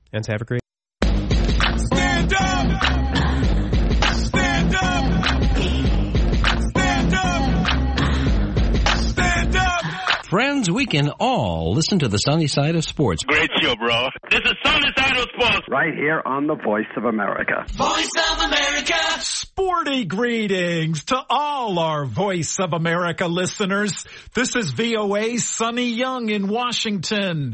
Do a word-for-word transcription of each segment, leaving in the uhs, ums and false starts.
and have a great Stand up! Stand up! Stand up! Stand up! Friends, we can all listen to the sunny side of sports. Great show, bro. This is Sunny Side of Sports. Right here on the Voice of America. Voice of America! Sporty greetings to all our Voice of America listeners. This is V O A's Sonny Young in Washington.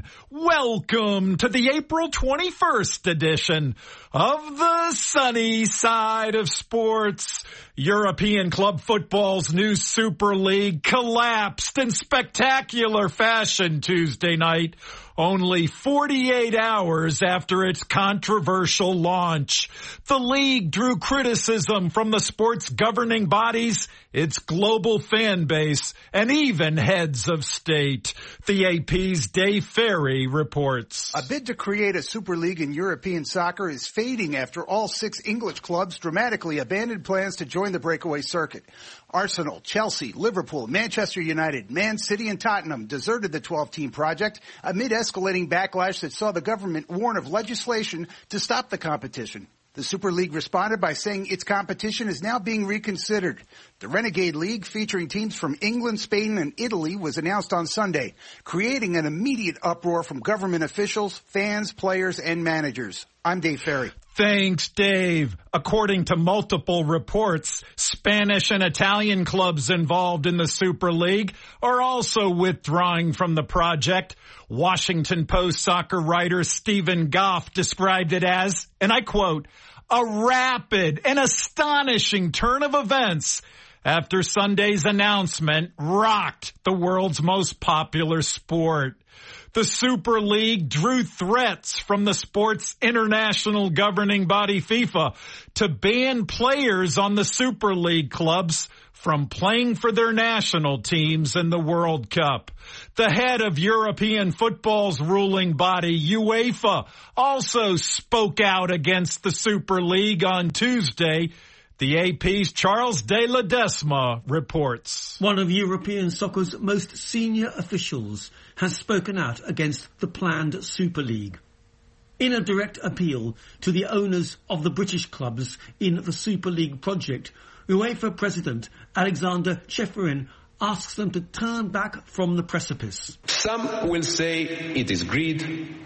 Welcome to the April twenty-first edition of the Sunny Side of Sports. European club football's new Super League collapsed in spectacular fashion Tuesday night, only forty-eight hours after its controversial launch. The league drew criticism from the sport's governing bodies, its global fan base, and even heads of state. The A P's Dave Ferry reports. A bid to create a Super League in European soccer is fading after all six English clubs dramatically abandoned plans to join the breakaway circuit. Arsenal, Chelsea, Liverpool, Manchester United, Man City, and Tottenham deserted the twelve-team project amid escalating backlash that saw the government warn of legislation to stop the competition. The Super League responded by saying its competition is now being reconsidered. The Renegade League, featuring teams from England, Spain, and Italy, was announced on Sunday, creating an immediate uproar from government officials, fans, players, and managers. I'm Dave Ferry. Thanks, Dave. According to multiple reports, Spanish and Italian clubs involved in the Super League are also withdrawing from the project. Washington Post soccer writer Stephen Goff described it as, and I quote, a rapid and astonishing turn of events after Sunday's announcement rocked the world's most popular sport. The Super League drew threats from the sport's international governing body FIFA to ban players on the Super League clubs from playing for their national teams in the World Cup. The head of European football's ruling body, UEFA, also spoke out against the Super League on Tuesday. The A P's Charles de Ledesma reports. One of European soccer's most senior officials has spoken out against the planned Super League. In a direct appeal to the owners of the British clubs in the Super League project, UEFA President Alexander Ceferin asks them to turn back from the precipice. Some will say it is greed,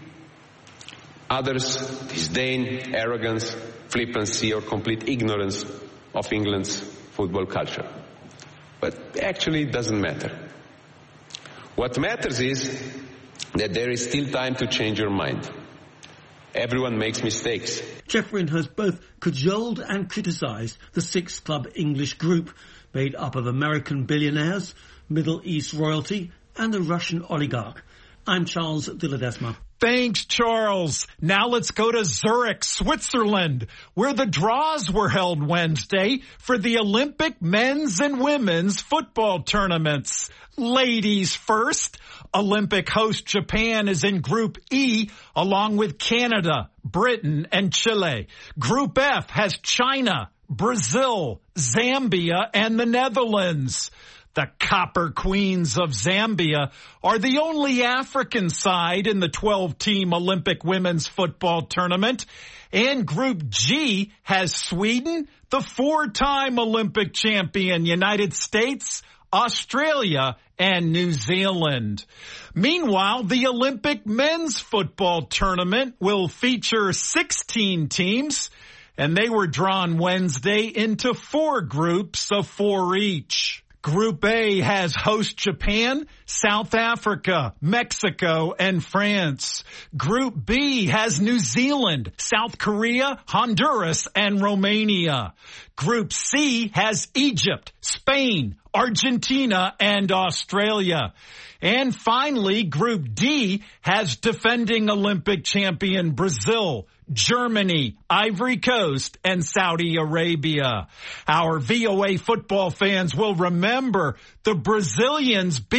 others disdain, arrogance, flippancy or complete ignorance of England's football culture. But actually it doesn't matter. What matters is that there is still time to change your mind. Everyone makes mistakes. Ceferin has both cajoled and criticised the six-club English group made up of American billionaires, Middle East royalty and a Russian oligarch. I'm Charles de Ledesma. Thanks, Charles. Now let's go to Zurich, Switzerland, where the draws were held Wednesday for the Olympic men's and women's football tournaments. Ladies first. Olympic host Japan is in Group E, along with Canada, Britain, and Chile. Group F has China, Brazil, Zambia, and the Netherlands. The Copper Queens of Zambia are the only African side in the twelve-team Olympic women's football tournament. And Group G has Sweden, the four-time Olympic champion United States, Australia, and New Zealand. Meanwhile, the Olympic men's football tournament will feature sixteen teams, and they were drawn Wednesday into four groups of four each. Group A has host Japan, South Africa, Mexico, and France. Group B has New Zealand, South Korea, Honduras, and Romania. Group C has Egypt, Spain, Argentina, and Australia. And finally, Group D has defending Olympic champion Brazil, Germany, Ivory Coast, and Saudi Arabia. Our V O A football fans will remember the Brazilians beat the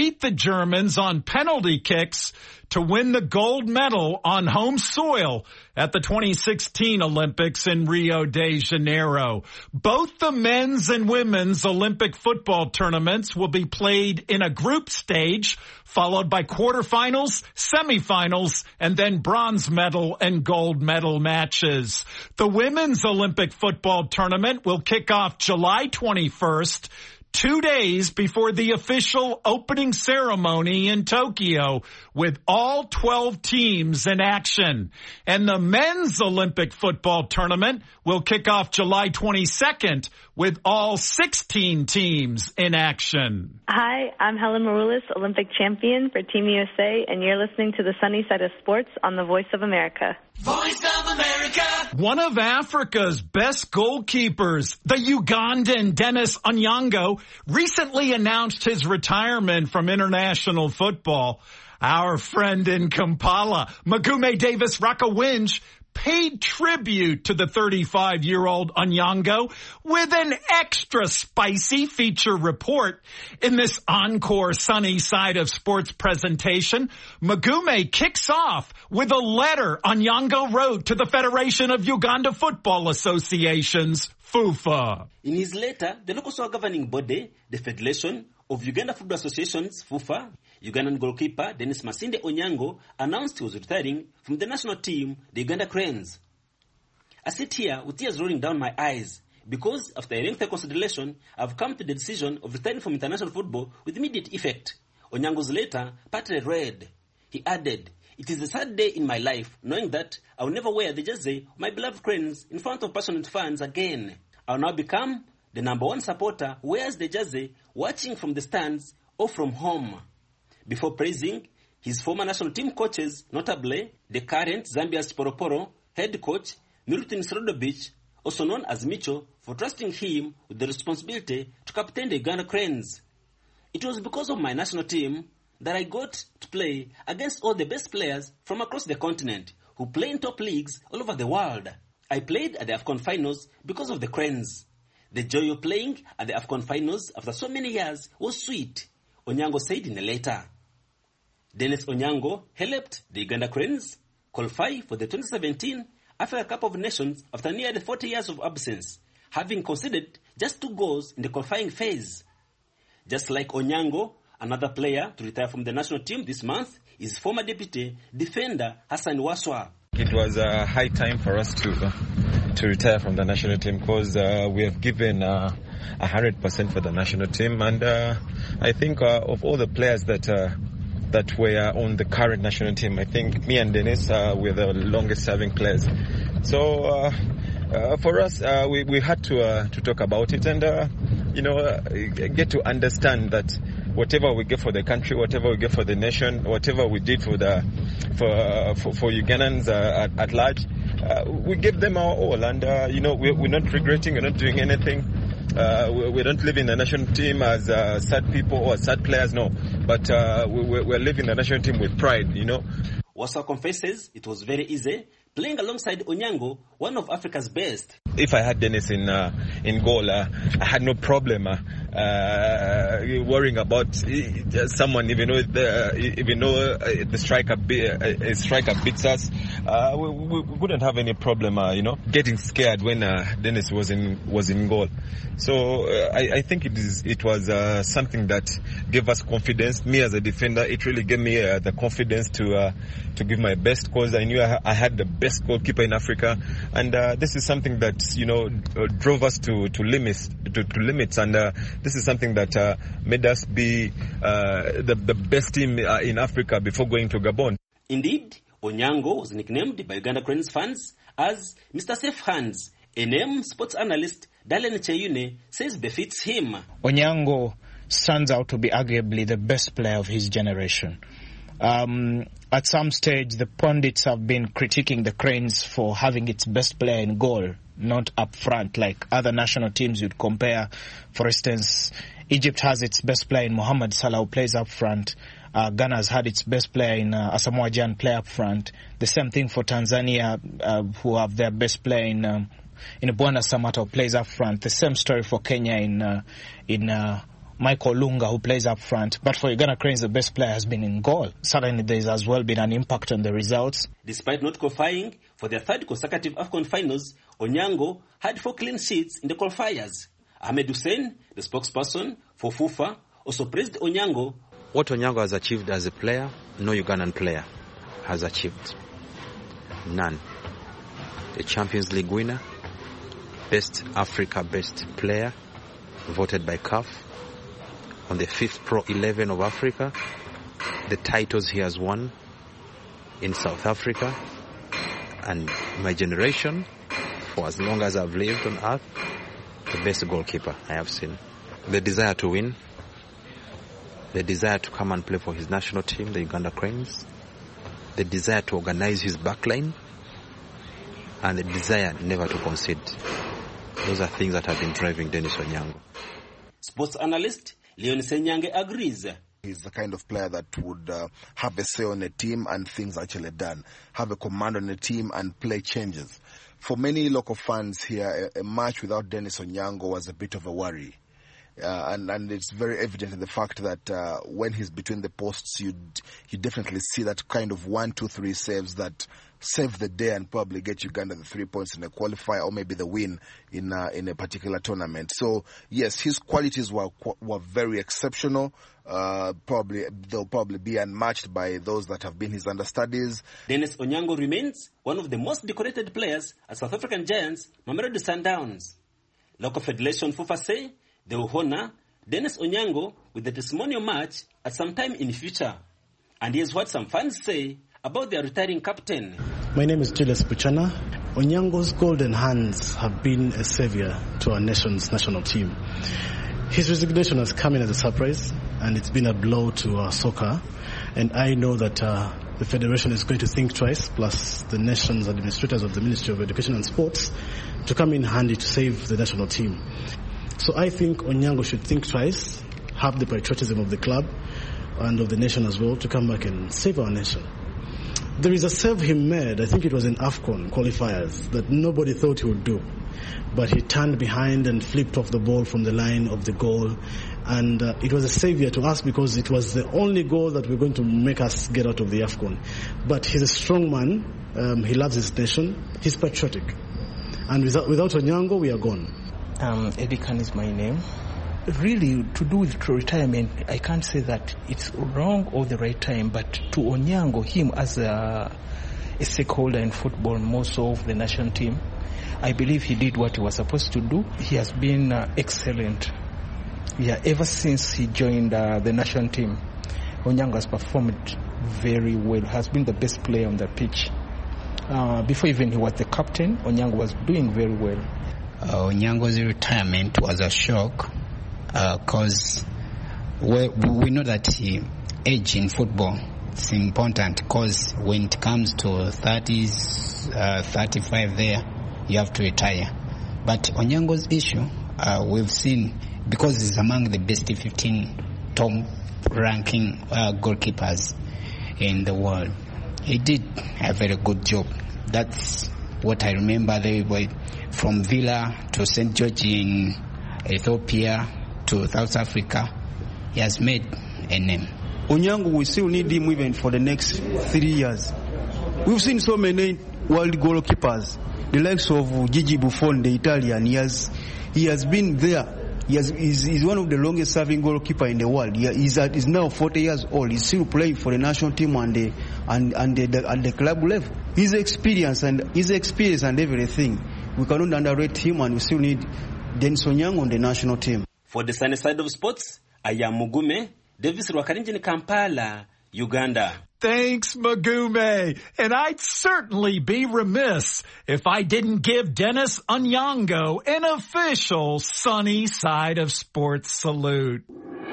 Germans on penalty kicks to win the gold medal on home soil at the twenty sixteen Olympics in Rio de Janeiro. Both the men's and women's Olympic football tournaments will be played in a group stage, followed by quarterfinals, semifinals, and then bronze medal and gold medal matches. The women's Olympic football tournament will kick off July twenty-first, two days before the official opening ceremony in Tokyo, with all twelve teams in action. And the men's Olympic football tournament will kick off July twenty-second with all sixteen teams in action. Hi, I'm Helen Maroulis, Olympic champion for Team U S A, and you're listening to the Sunny Side of Sports on the Voice of America. Voice of America. One of Africa's best goalkeepers, the Ugandan Dennis Onyango, recently announced his retirement from international football. Our friend in Kampala, Magume Davis Rakawinj, paid tribute to the thirty-five-year-old Onyango with an extra spicy feature report. In this encore Sunny Side of Sports presentation, Magume kicks off with a letter Onyango wrote to the Federation of Uganda Football Associations, FUFA. In his letter, the local soccer governing body, the Federation of Uganda Football Associations, FUFA, Ugandan goalkeeper Dennis Masinde Onyango announced he was retiring from the national team, the Uganda Cranes. I sit here with tears rolling down my eyes because after a lengthy consideration, I've come to the decision of retiring from international football with immediate effect. Onyango's letter partly read. He added, "It is a sad day in my life knowing that I will never wear the jersey of my beloved Cranes in front of passionate fans again. I will now become the number one supporter who wears the jersey watching from the stands or from home." Before praising his former national team coaches, notably the current Zambia's Poroporo head coach, Milutin Srodovich, also known as Micho, for trusting him with the responsibility to captain the Uganda Cranes. "It was because of my national team that I got to play against all the best players from across the continent who play in top leagues all over the world. I played at the AFCON finals because of the Cranes. The joy of playing at the AFCON finals after so many years was sweet," Onyango said in a letter. Dennis Onyango helped the Uganda Cranes qualify for the twenty seventeen Africa Cup of Nations after nearly forty years of absence, having conceded just two goals in the qualifying phase. Just like Onyango, another player to retire from the national team this month is former deputy defender Hassan Waswa. It was a high time for us to uh, to retire from the national team because uh, we have given uh, one hundred percent for the national team, and uh, I think uh, of all the players that uh, that were on the current national team, I think me and Dennis uh, were the longest serving players. So uh, uh, for us, uh, we, we had to uh, to talk about it and uh, you know uh, get to understand that whatever we get for the country, whatever we get for the nation, whatever we did for the for uh, for, for Ugandans uh, at, at large, uh, we give them our all, and uh, you know we're, we're not regretting, we're not doing anything. Uh, we, we don't live in the national team as uh, sad people or sad players, no. But uh, we, we're living the national team with pride, you know. Wasa confesses it was very easy playing alongside Onyango, one of Africa's best. If I had Dennis in uh, in goal, uh, I had no problem uh, uh, worrying about uh, someone, even though the, even though uh, the striker be, uh, striker beats us. Uh, we, we wouldn't have any problem, uh, you know, getting scared when uh, Dennis was in was in goal. So uh, I, I think it is it was uh, something that gave us confidence. Me as a defender, it really gave me uh, the confidence to uh, to give my best because I knew I, I had the best goalkeeper in Africa, and uh, this is something that you know drove us to to limits to, to limits, and uh, this is something that uh, made us be uh, the the best team uh, in Africa before going to Gabon. Indeed, Onyango was nicknamed by Uganda Cranes fans as Mister Safe Hands, a name sports analyst Dalen Cheyune says befits him. Onyango stands out to be arguably the best player of his generation. Um, at some stage, the pundits have been critiquing the Cranes for having its best player in goal, not up front like other national teams would compare. For instance, Egypt has its best player in Mohamed Salah, who plays up front. Uh, Ghana has had its best player in uh, Asamoah Gyan play up front. The same thing for Tanzania, uh, who have their best player in um, in Bwana Samatta, who plays up front. The same story for Kenya in uh, in uh, Michael Lunga, who plays up front. But for Uganda Cranes, the best player has been in goal. Certainly there's as well been an impact on the results. Despite not qualifying for their third consecutive AFCON finals, Onyango had four clean sheets in the qualifiers. Ahmed Hussein, the spokesperson for FIFA, also praised Onyango. What Onyango has achieved as a player, no Ugandan player has achieved. None. A Champions League winner, best Africa best player, voted by C A F, on the fifth Pro eleven of Africa, the titles he has won in South Africa, and my generation, for as long as I've lived on earth, the best goalkeeper I have seen. The desire to win, the desire to come and play for his national team, the Uganda Cranes, the desire to organize his backline, and the desire never to concede. Those are things that have been driving Dennis Onyango. Sports analyst Leon Senyange agrees. He's the kind of player that would uh, have a say on a team and things actually done, have a command on a team and play changes. For many local fans here, a, a match without Dennis Onyango was a bit of a worry. Uh, and, and it's very evident in the fact that uh, when he's between the posts, you you definitely see that kind of one, two, three saves that save the day and probably get Uganda the three points in a qualifier or maybe the win in uh, in a particular tournament. So yes, his qualities were were very exceptional. Uh, probably they'll probably be unmatched by those that have been his understudies. Dennis Onyango remains one of the most decorated players at South African Giants, Mamelodi Sundowns. Local Federation FIFA say they will honor Dennis Onyango with a testimonial match at some time in the future. And here's what some fans say about their retiring captain. My name is Julius Buchana. Onyango's golden hands have been a savior to our nation's national team. His resignation has come in as a surprise, and it's been a blow to our soccer. And I know that uh, the Federation is going to think twice, plus the nation's administrators of the Ministry of Education and Sports, to come in handy to save the national team. So I think Onyango should think twice, have the patriotism of the club and of the nation as well, to come back and save our nation. There is a save he made, I think it was in AFCON qualifiers, that nobody thought he would do. But he turned behind and flipped off the ball from the line of the goal. And uh, it was a savior to us because it was the only goal that we're going to make us get out of the AFCON. But he's a strong man. Um, he loves his nation. He's patriotic. And without, without Onyango, we are gone. Um, Eddie Khan is my name. Really, to do with retirement, I can't say that it's wrong or the right time, but to Onyango, him as a, a stakeholder in football, more so of the national team, I believe he did what he was supposed to do. He has been uh, excellent. Yeah, ever since he joined uh, the national team, Onyango has performed very well, has been the best player on the pitch. Uh, before even he was the captain, Onyango was doing very well. Uh, Onyango's retirement was a shock because uh, we, we know that uh, age in football is important, because when it comes to thirties, uh, thirty-five there, you have to retire. But Onyango's issue, uh, we've seen, because he's among the best fifteen top ranking uh, goalkeepers in the world, he did a very good job. That's what I remember. They were from Villa to Saint George in Ethiopia to South Africa. He has made a name. Onyango, we still need him even for the next three years. We've seen so many world goalkeepers, the likes of Gigi Buffon, the Italian. He has, he has been there. He has, he's, he's one of the longest serving goalkeeper in the world. He, he's, at, he's now forty years old. He's still playing for the national team and the, and, and the, the, at the club level. His experience and his experience and everything, we cannot underrate him, and we still need Dennis Onyango on the national team. For the sunny side of sports, I am Mugume, Davis Rwakarinji in Kampala, Uganda. Thanks, Mugume. And I'd certainly be remiss if I didn't give Dennis Onyango an official sunny side of sports salute.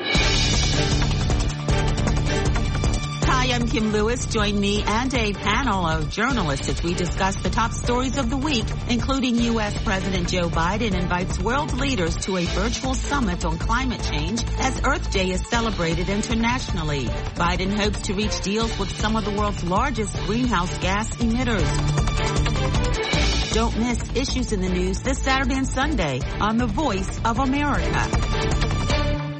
Hi, I'm Kim Lewis. Join me and a panel of journalists as we discuss the top stories of the week, including U S President Joe Biden invites world leaders to a virtual summit on climate change as Earth Day is celebrated internationally. Biden hopes to reach deals with some of the world's largest greenhouse gas emitters. Don't miss issues in the news this Saturday and Sunday on The Voice of America.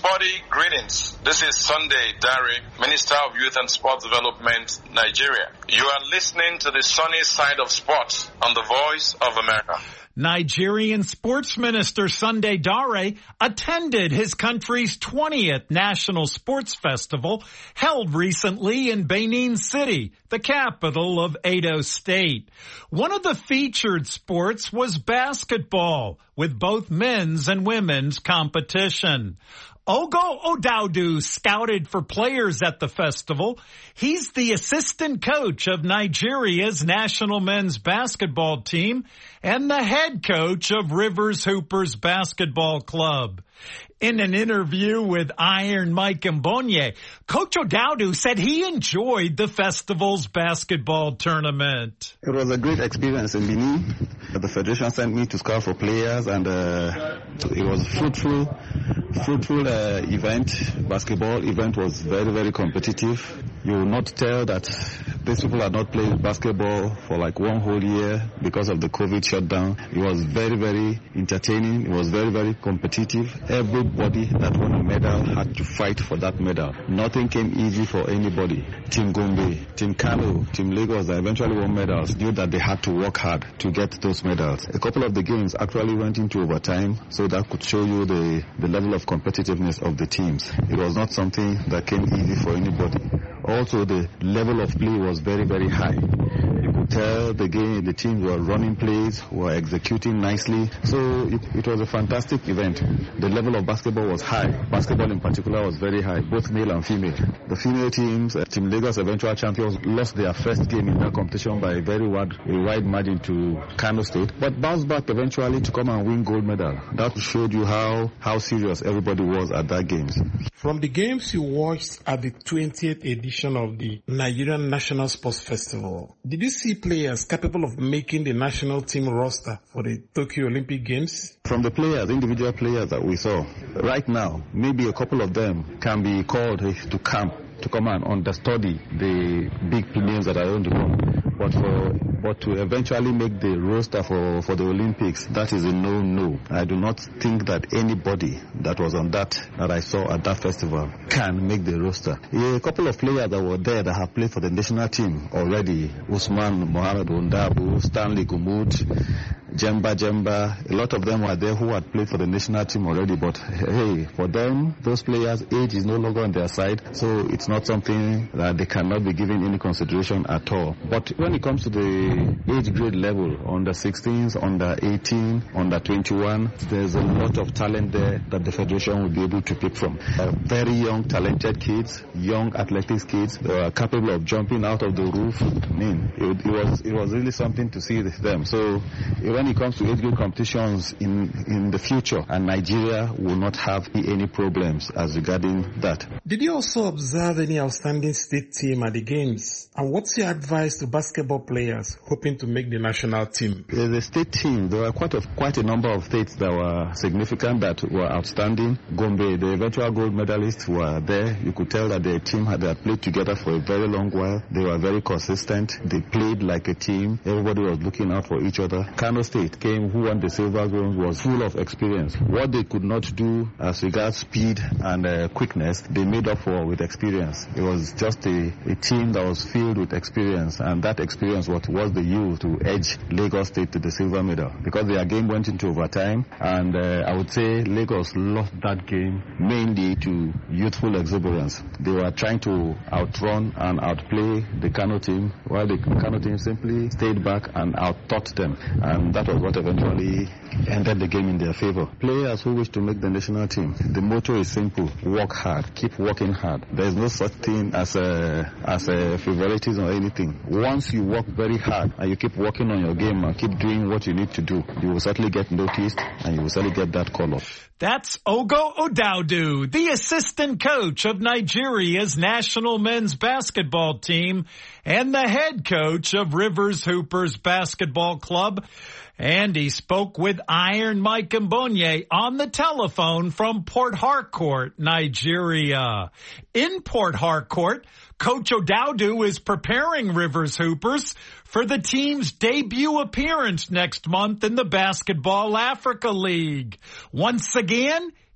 Sporty greetings. This is Sunday Dari, Minister of Youth and Sports Development, Nigeria. You are listening to the sunny side of sports on the Voice of America. Nigerian Sports Minister Sunday Dare attended his country's twentieth National Sports Festival held recently in Benin City, the capital of Edo State. One of the featured sports was basketball, with both men's and women's competition. Ogo Odaudu scouted for players at the festival. He's the assistant coach of Nigeria's national men's basketball team and the head coach of Rivers Hoopers Basketball Club. In an interview with Iron Mike Mbonye, Coach Odaudu said he enjoyed the festival's basketball tournament. It was a great experience in Benin. The federation sent me to scout for players, and uh, it was fruitful, fruitful uh, event. Basketball event was very, very competitive. You will not tell that these people had not played basketball for like one whole year because of the COVID shutdown. It was very, very entertaining. It was very, very competitive. Everybody that won a medal had to fight for that medal. Nothing came easy for anybody. Team Gombe, Team Kano, Team Lagos that eventually won medals knew that they had to work hard to get those medals. A couple of the games actually went into overtime, so that could show you the, the level of competitiveness of the teams. It was not something that came easy for anybody. Also, the level of play was very, very high. You could tell the game, the teams were running plays, were executing nicely. So it, it was a fantastic event. The level of basketball was high. Basketball in particular was very high, both male and female. The female teams, uh, Team Lagos eventual champions, lost their first game in that competition by a very wide, a wide margin to Kano State, but bounced back eventually to come and win gold medal. That showed you how, how serious everybody was at that games. From the games you watched at the twentieth edition of the Nigerian National Sports Festival, did you see players capable of making the national team roster for the Tokyo Olympic Games? From the players, individual players that we saw, right now, maybe a couple of them can be called to camp to come and understudy the big names that are going to come. But for but to eventually make the roster for, for the Olympics, that is a no-no. I do not think that anybody that was on that, that I saw at that festival, can make the roster. A couple of players that were there that have played for the national team already, Usman Mohamed Ondabu, Stanley Gumud, Jemba Jemba, a lot of them were there who had played for the national team already, but hey, for them, those players, age is no longer on their side, so it's not something that they cannot be given any consideration at all. But when it comes to the age grade level, under sixteens, under eighteen, under twenty-one, there's a lot of talent there that the federation will be able to pick from. Uh, very young, talented kids, young athletics kids, they are capable of jumping out of the roof. I mean, it, it was it was really something to see them. So when it comes to age grade competitions in, in the future, and Nigeria will not have any problems as regarding that. Did you also observe any outstanding state team at the games? And what's your advice to basketball players hoping to make the national team? Yeah, the state team, there were quite a, quite a number of states that were significant, that were outstanding. Gombe, the eventual gold medalists, were there. You could tell that their team had, had played together for a very long while. They were very consistent. They played like a team. Everybody was looking out for each other. Kano State came, who won the silver bronze, was full of experience. What they could not do as regards speed and uh, quickness, they made up for with experience. It was just a, a team that was filled with experience, and that experience was, was the youth to edge Lagos State to the silver medal, because their game went into overtime, and uh, I would say Lagos lost that game mainly to youthful exuberance. They were trying to outrun and outplay the Kano team, while the Kano team simply stayed back and outtaught them, and that was what eventually ended the game in their favor. Players who wish to make the national team, the motto is simple: work hard, keep working hard. There is no such thing as a as a favoritism or anything. Once you work very hard and you keep working on your game and keep doing what you need to do, you will certainly get noticed and you will certainly get that call up. That's Ogo Odaudu, the assistant coach of Nigeria's national men's basketball team and the head coach of Rivers Hoopers Basketball Club. And he spoke with Iron Mike Mbonye on the telephone from Port Harcourt, Nigeria. In Port Harcourt, Coach Odaudu is preparing Rivers Hoopers for the team's debut appearance next month in the Basketball Africa League. Once again,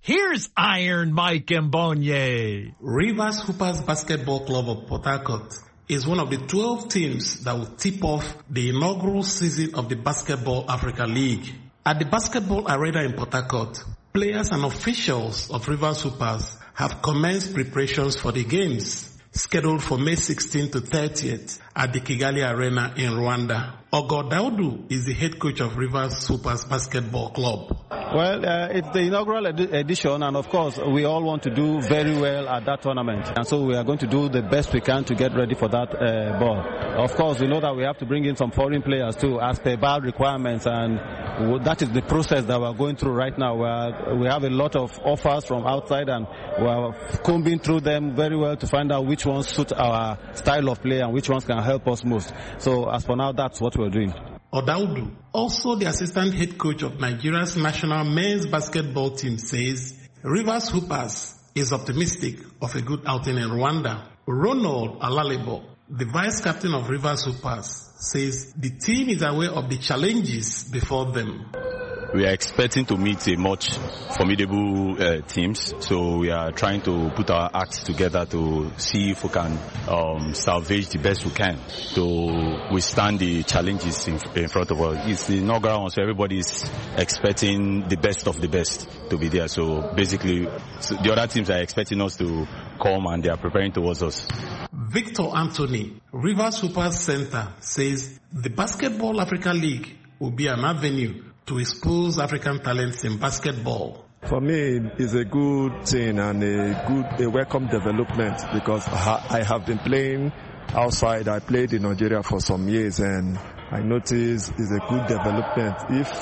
Here's Iron Mike Mbonye. Rivers Hoopers Basketball Club of Port Harcourt is one of the twelve teams that will tip off the inaugural season of the Basketball Africa League. At the Basketball Arena in Port Harcourt, players and officials of Rivers Hoopers have commenced preparations for the games, scheduled for May sixteenth to thirtieth at the Kigali Arena in Rwanda. Ogo Daudu is the head coach of Rivers Hoopers Basketball Club. Well, uh, it's the inaugural ed- edition, and of course, we all want to do very well at that tournament. And so we are going to do the best we can to get ready for that uh, ball. Of course, we know that we have to bring in some foreign players too, as per B A L requirements, and that is the process that we're going through right now. We're, we have a lot of offers from outside, and we're combing through them very well to find out which ones suit our style of play and which ones can help us most. So as for now, that's what we're doing. Odaudu, also the assistant head coach of Nigeria's national men's basketball team, says Rivers Hoopers is optimistic of a good outing in Rwanda. Ronald Alalebo, the vice captain of Rivers Hoopers, says the team is aware of the challenges before them. We are expecting to meet a much formidable uh, teams, so we are trying to put our acts together to see if we can um, salvage the best we can to withstand the challenges in, in front of us. It's the inaugural one, so everybody is expecting the best of the best to be there. So basically, so the other teams are expecting us to come, and they are preparing towards us. Victor Anthony, Rivers Hoopers Center, says the Basketball Africa League will be an avenue to expose African talents in basketball. For me, it's a good thing and a good, a welcome development, because I have been playing outside. I played in Nigeria for some years, and I noticed it's a good development.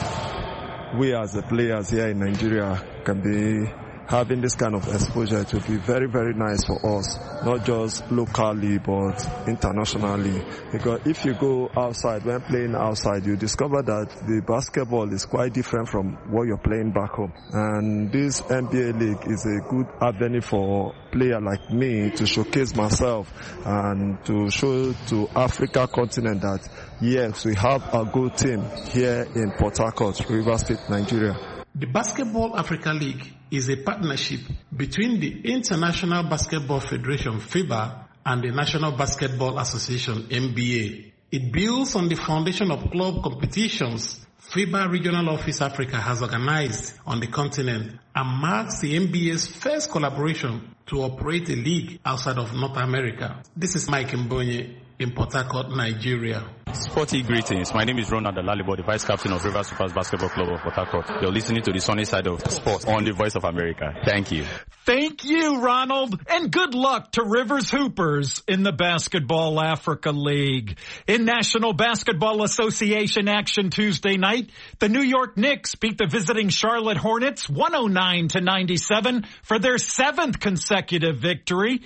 If we as the players here in Nigeria can be having this kind of exposure, it will be very, very nice for us, not just locally but internationally. Because if you go outside, when playing outside, you discover that the basketball is quite different from what you're playing back home. And this N B A league is a good avenue for a player like me to showcase myself and to show to Africa continent that yes, we have a good team here in Port Harcourt, Rivers State, Nigeria. The Basketball Africa League is a partnership between the International Basketball Federation FIBA and the National Basketball Association N B A. It builds on the foundation of club competitions FIBA Regional Office Africa has organized on the continent and marks the N B A's first collaboration to operate a league outside of North America. This is Mike Mbonye in Port Harcourt, Nigeria. Sporty greetings. My name is Ronald Alalebo, the Vice Captain of Rivers Hoopers Basketball Club of Port Harcourt. You're listening to the sunny side of sports on the Voice of America. Thank you. Thank you, Ronald, and good luck to Rivers Hoopers in the Basketball Africa League. In National Basketball Association action Tuesday night, the New York Knicks beat the visiting Charlotte Hornets one oh nine to ninety-seven for their seventh consecutive victory.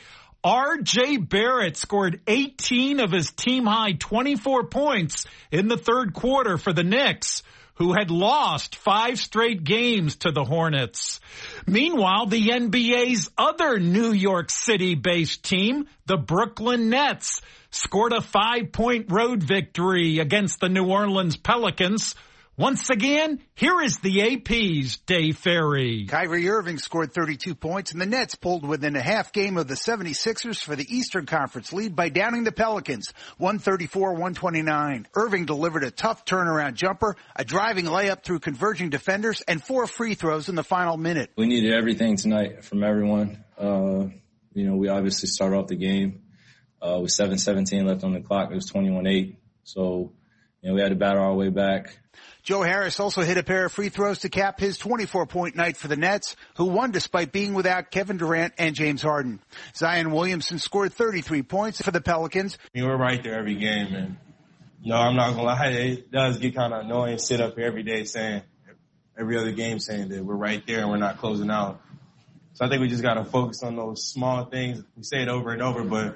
R J Barrett scored eighteen of his team-high twenty-four points in the third quarter for the Knicks, who had lost five straight games to the Hornets. Meanwhile, the N B A's other New York City-based team, the Brooklyn Nets, scored a five-point road victory against the New Orleans Pelicans. Once again, here is the A P's Dave Ferry. Kyrie Irving scored thirty-two points, and the Nets pulled within a half game of the seventy-sixers for the Eastern Conference lead by downing the Pelicans, one thirty-four to one twenty-nine. Irving delivered a tough turnaround jumper, a driving layup through converging defenders, and four free throws in the final minute. We needed everything tonight from everyone. Uh, you know, we obviously started off the game uh, with seven seventeen left on the clock. It was twenty-one eight. So, you know, we had to battle our way back. Joe Harris also hit a pair of free throws to cap his twenty-four point night for the Nets, who won despite being without Kevin Durant and James Harden. Zion Williamson scored thirty-three points for the Pelicans. I mean, we're right there every game, and no, I'm not gonna lie, it does get kind of annoying to sit up here every day saying, every other game saying that we're right there and we're not closing out. So I think we just gotta focus on those small things. We say it over and over, but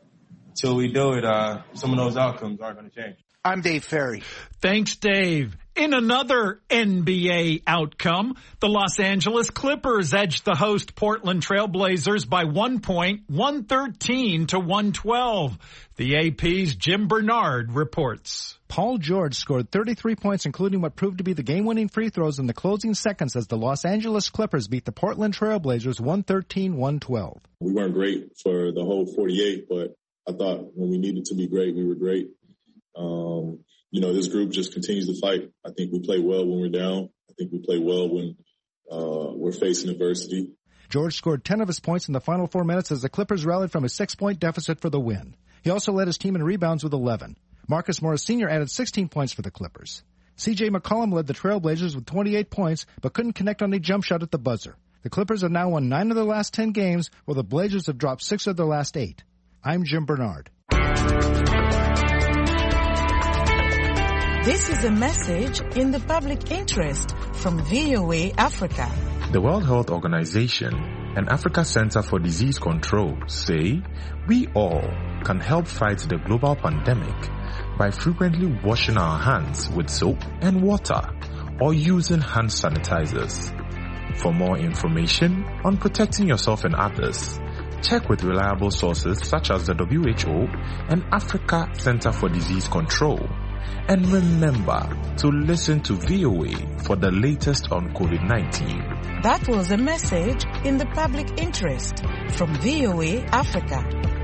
until we do it, uh, some of those outcomes aren't gonna change. I'm Dave Ferry. Thanks, Dave. In another N B A outcome, the Los Angeles Clippers edged the host Portland Trailblazers by one point, one thirteen to one twelve. The A P's Jim Bernard reports. Paul George scored thirty-three points, including what proved to be the game-winning free throws in the closing seconds as the Los Angeles Clippers beat the Portland Trailblazers one thirteen to one twelve. We weren't great for the whole forty-eight, but I thought when we needed to be great, we were great. Um, You know, this group just continues to fight. I think we play well when we're down. I think we play well when uh, we're facing adversity. George scored ten of his points in the final four minutes as the Clippers rallied from a six-point deficit for the win. He also led his team in rebounds with eleven. Marcus Morris Senior added sixteen points for the Clippers. C J McCollum led the Trailblazers with twenty-eight points, but couldn't connect on a jump shot at the buzzer. The Clippers have now won nine of their last ten games, while the Blazers have dropped six of their last eight. I'm Jim Bernard. This is a message in the public interest from V O A Africa. The World Health Organization and Africa Center for Disease Control say we all can help fight the global pandemic by frequently washing our hands with soap and water or using hand sanitizers. For more information on protecting yourself and others, check with reliable sources such as the W H O and Africa Center for Disease Control. And remember to listen to V O A for the latest on COVID nineteen. That was a message in the public interest from V O A Africa.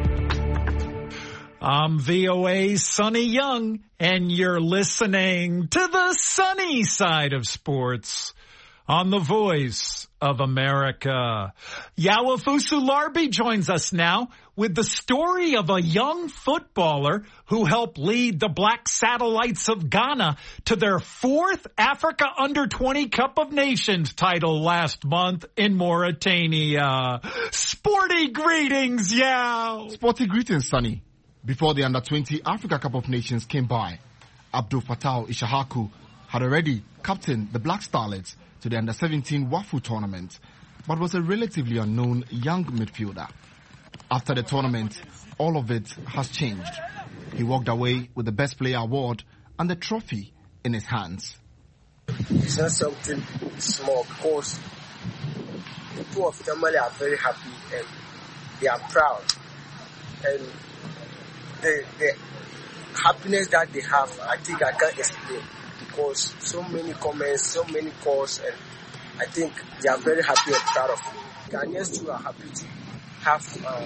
I'm V O A's Sonny Young, and you're listening to the sunny side of sports on the Voice of America. Yawafusu Larbi joins us now with the story of a young footballer who helped lead the Black Satellites of Ghana to their fourth Africa Under twenty Cup of Nations title last month in Mauritania. Sporty greetings, Yao. Sporty greetings, Sonny. Before the Under twenty Africa Cup of Nations came by, Abdul Fattah Ishahaku had already captained the Black Starlets to the Under seventeen Wafu tournament, but was a relatively unknown young midfielder. After the tournament, all of it has changed. He walked away with the Best Player award and the trophy in his hands. It's not something small because people of Tamale are very happy and they are proud. And the, the happiness that they have, I think I can't explain. Because so many comments, so many calls, and I think they are very happy and proud of it. Ghanaians too are happy to have uh,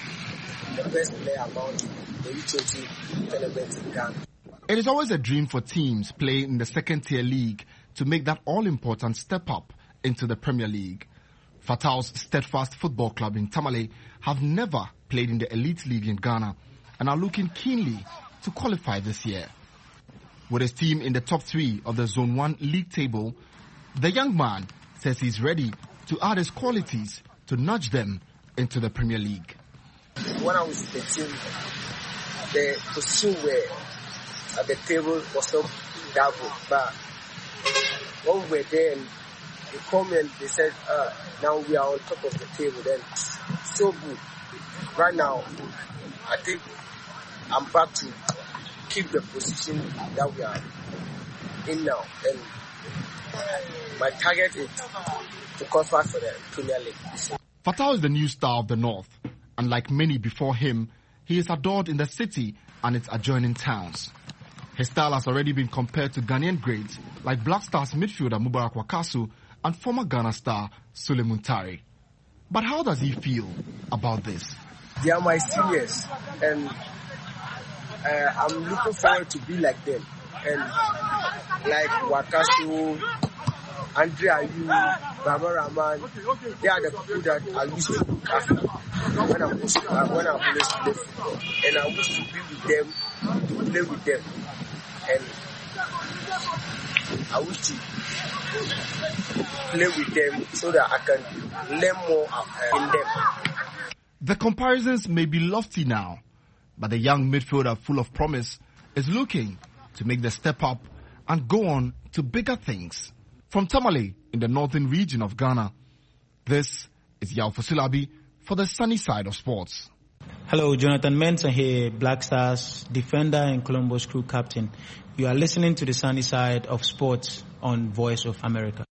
the best player among the U twenty tournament in Ghana. It is always a dream for teams playing in the second-tier league to make that all-important step up into the Premier League. Fattah's Steadfast Football Club in Tamale have never played in the elite league in Ghana and are looking keenly to qualify this year. With his team in the top three of the Zone one league table, the young man says he's ready to add his qualities to nudge them into the Premier League. When I was in the team, the position where at the table was not that good, but when we were there and they called me and they said, uh, now we are on top of the table, then so good. Right now, I think I'm back to keep the position that we are in now. And my target is to qualify for the Premier League. Fattah is the new star of the North, and like many before him, he is adored in the city and its adjoining towns. His style has already been compared to Ghanaian greats like Black Stars midfielder Mubarak Wakasu and former Ghana star Sule Muntari. But how does he feel about this? They are my seniors, and uh, I'm looking forward to be like them. And like Wakasu, Andre Ayew, Baba Rahman, they are the people that I used to look after when I was uh, when I always play football. And I used to be with them, to play with them. And I wish to play with them so that I can learn more uh, in them. The comparisons may be lofty now, but the young midfielder full of promise is looking to make the step up and go on to bigger things. From Tamale in the northern region of Ghana, this is Yawafusu Larbi for the sunny side of sports. Hello, Jonathan Mensah here, Black Stars defender and Columbus Crew captain. You are listening to the sunny side of sports on Voice of America.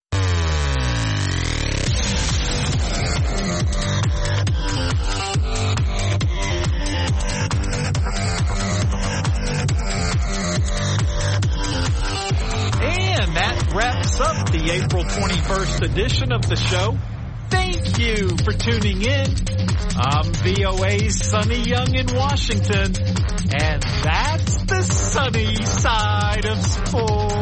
And that wraps up the April twenty-first edition of the show. Thank you for tuning in. I'm V O A's Sonny Young in Washington, and that's the sunny side of sports.